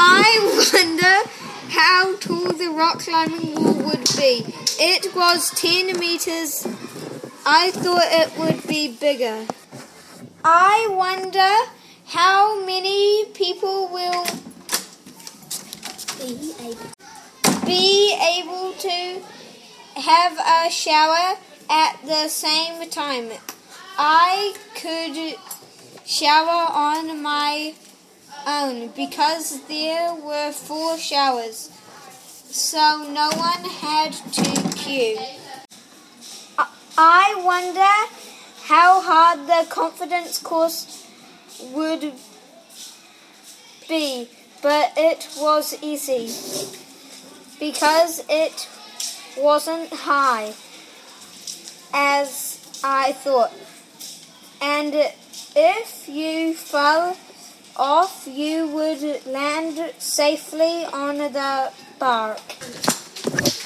I wonder how tall the rock climbing wall would be. It was 10 meters. I thought it would be bigger. I wonder how many people will be able to have a shower at the same time. I could shower on my own because there were 4 showers, so no one had to queue. I wonder how hard the confidence course would be, but it was easy because it wasn't high as I thought. And if you fell off, you would land safely on the bark.